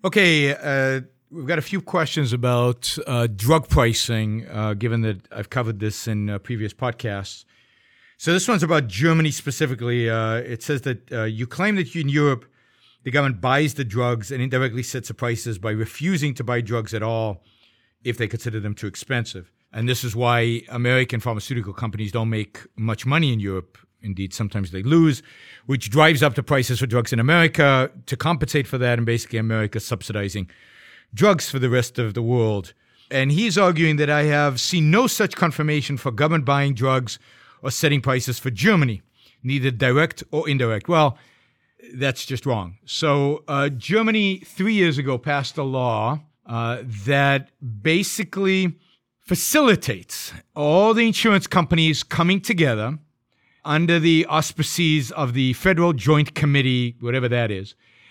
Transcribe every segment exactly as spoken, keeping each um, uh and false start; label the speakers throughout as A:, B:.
A: Okay, uh, we've got a few questions about uh, drug pricing, uh, given that I've covered this in uh, previous podcasts. So this one's about Germany specifically. Uh, it says that uh, you claim that in Europe, the government buys the drugs and indirectly sets the prices by refusing to buy drugs at all if they consider them too expensive. And this is why American pharmaceutical companies don't make much money in Europe. Indeed, sometimes they lose, which drives up the prices for drugs in America to compensate for that. And basically, America subsidizing drugs for the rest of the world. And he's arguing that I have seen no such confirmation for government buying drugs or setting prices for Germany, neither direct or indirect. Well, that's just wrong. So uh, Germany, three years ago, passed a law uh, that basically facilitates all the insurance companies coming together under the auspices of the Federal Joint Committee, whatever that is,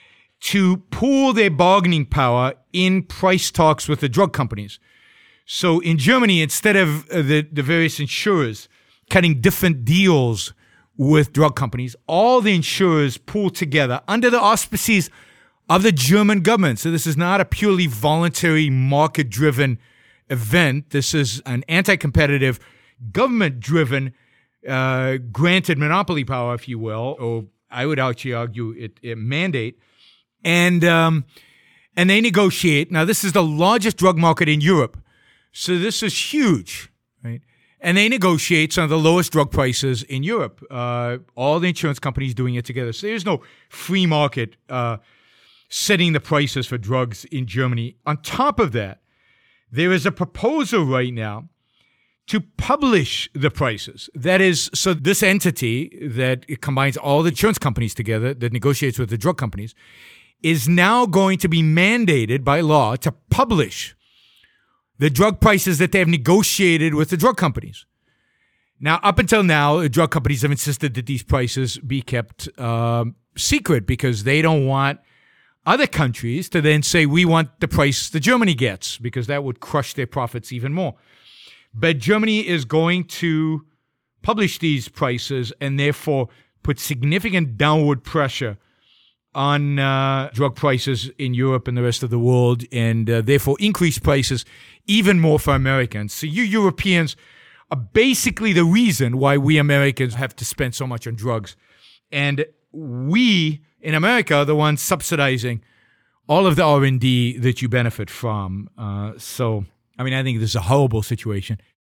A: to pool their bargaining power in price talks with the drug companies. So in Germany, instead of uh, the, the various insurers cutting different deals with drug companies, all the insurers pool together under the auspices of the German government. So this is not a purely voluntary market-driven event. This is an anti-competitive, government-driven Uh, granted monopoly power, if you will, or I would actually argue it, it mandate, and um, and they negotiate. Now, this is the largest drug market in Europe, so this is huge, right? And they negotiate some of the lowest drug prices in Europe. Uh, all the insurance companies doing it together. So there's no free market uh, setting the prices for drugs in Germany. On top of that, there is a proposal right now to publish the prices. That is, so this entity that it combines all the insurance companies together, that negotiates with the drug companies, is now going to be mandated by law to publish the drug prices that they have negotiated with the drug companies. Now, up until now, the drug companies have insisted that these prices be kept um, secret because they don't want other countries to then say, we want the price that Germany gets, because that would crush their profits even more. But Germany is going to publish these prices and therefore put significant downward pressure on uh, drug prices in Europe and the rest of the world, and uh, therefore increase prices even more for Americans. So you Europeans are basically the reason why we Americans have to spend so much on drugs. And we in America are the ones subsidizing all of the R and D that you benefit from. Uh, so... I mean, I think this is a horrible situation.